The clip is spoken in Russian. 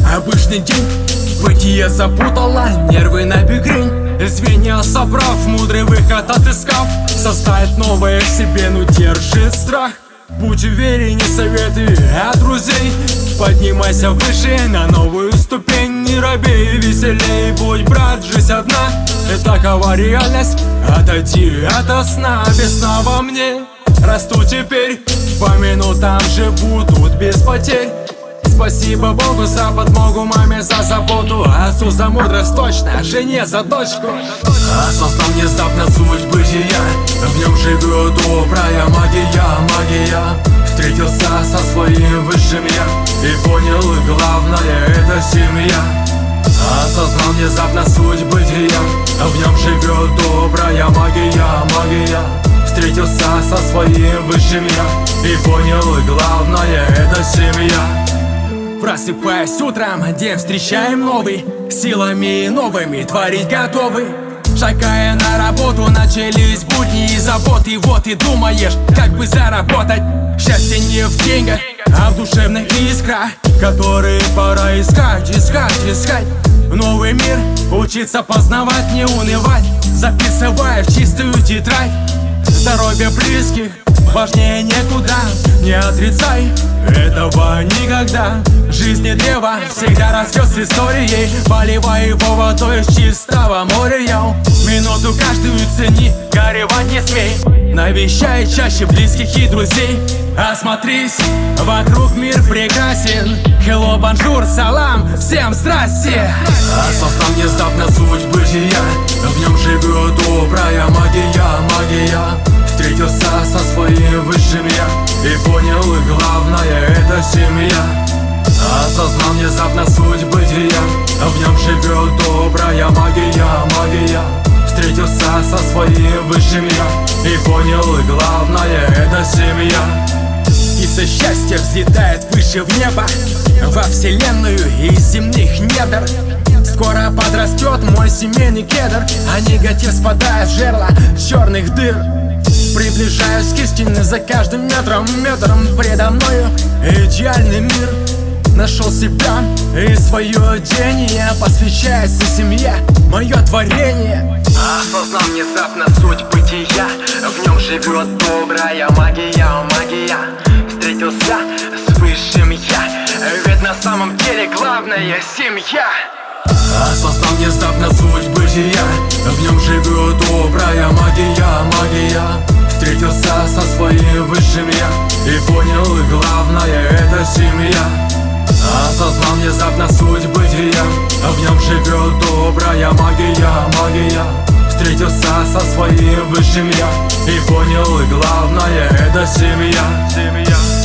Обычный день, бытие запутало, нервы на бекрень. Звенья собрав, мудрый выход отыскав, создать новое в себе, ну держит страх. Будь уверен, советы от друзей. Поднимайся выше, на новую ступень. Не робей, веселей, будь, брат, жизнь одна. И такова реальность, отойди ото сна. Без сна во мне расту теперь, по минутам живу тут без потерь. Спасибо Богу за подмогу, маме за заботу, отцу за мудрость точно, жене за дочку. Осознал внезапно суть бытия, в нем живет добрая магия. Встретился со своим высшим я и понял, главное это семья. Осознал внезапно суть бытия, в нем живет добрая магия. Встретился со своим высшим я и понял, главное это семья. Просыпаясь утром, день встречаем новый, силами новыми творить готовы. Шагая на работу, начались будни и заботы. Вот и думаешь, как бы заработать. Счастье не в деньгах, а в душевных искрах, которые пора искать. Новый мир, учиться познавать, не унывать, записывая в чистую тетрадь. Здоровье близких важнее некуда, не отрицай этого никогда. Жизни древо всегда растет с историей, поливай его водой из чистого моря. Минуту каждую цени, горевать не смей. Навещай чаще близких и друзей. Осмотрись, вокруг мир прекрасен. Hello, бонжур, салам, всем здрасте. Осознал внезапно суть бытия, в нем живет добрая магия. Встретился со своим высшим я и понял, главное это семья. Осознал внезапно суть бытия, в нем живет добрая магия. Встретился со своим высшим я и понял, главное это семья. Птица счастья взлетает выше в небо, во вселенную из земных недр. Скоро подрастет мой семейный кедр, а негатив спадает в жерло черных дыр. Приближаюсь к истине за каждым метром предо мною идеальный мир. Нашел себя и свое деление, посвящается семье, мое творение. Осознал внезапно суть бытия, в нем живет добрая магия. Встретился с высшим я, ведь на самом деле главное семья. Осознал внезапно суть бытия, в нем живет добрая магия. Встретился со своим высшим я и понял, главное это семья. Осознал внезапно суть бытия, в нем живет добрая магия. Встретился со своим высшим я и понял, главное это семья.